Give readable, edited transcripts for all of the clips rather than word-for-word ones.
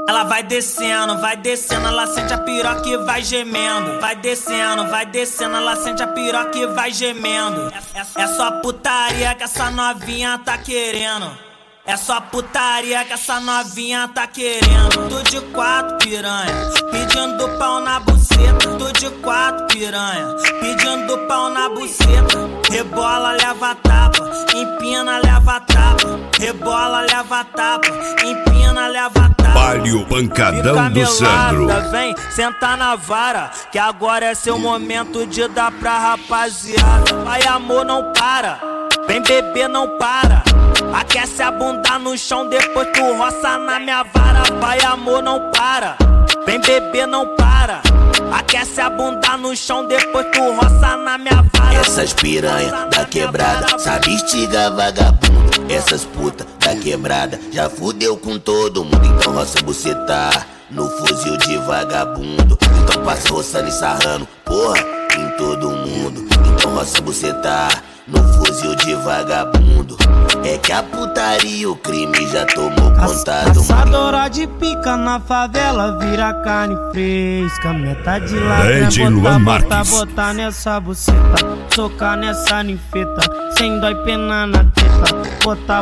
Ela vai descendo, ela sente a piroca e vai gemendo. Vai descendo, ela sente a piroca e vai gemendo. É só putaria que essa novinha tá querendo. É só putaria que essa novinha tá querendo. Tu de quatro, piranha, pedindo pau na buceta. Tu de quatro, piranha, pedindo pau na buceta. Rebola, leva tapa, empina, leva tapa. Rebola, leva tapa, empina, leva tapa. Baile o pancadão do Sandro. Vem sentar na vara, que agora é seu momento de dar pra rapaziada. Vai amor, não para, vem beber, não para. Aquece a bunda no chão, depois tu roça na minha vara. Vai amor, não para, vem beber, não para. Aquece a bunda no chão, depois tu roça na minha vara. Essas piranha da quebrada sabe estigar vagabundo. Essas puta da quebrada já fudeu com todo mundo. Então roça buceta no fuzil de vagabundo. Então passa roçando e sarrando, porra, em todo mundo. Então roça buceta no fuzil de vagabundo. É que a putaria e o crime já tomou conta do mundo. Caçadora de pica na favela vira carne fresca. Meta de ladrão, botar nessa buceta. Socar nessa ninfeta, sem dói pena na teta. Botar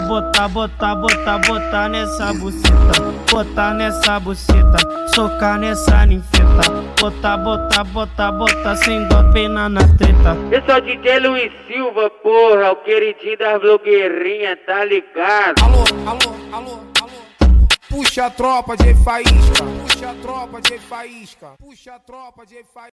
nessa buceta. Botar nessa buceta, socar nessa ninfeta. Botar, sem dó pena na treta. Eu sou DJ Luiz Silva, porra, o queridinho das blogueirinhas, tá ligado? Alô. Puxa a tropa de faísca.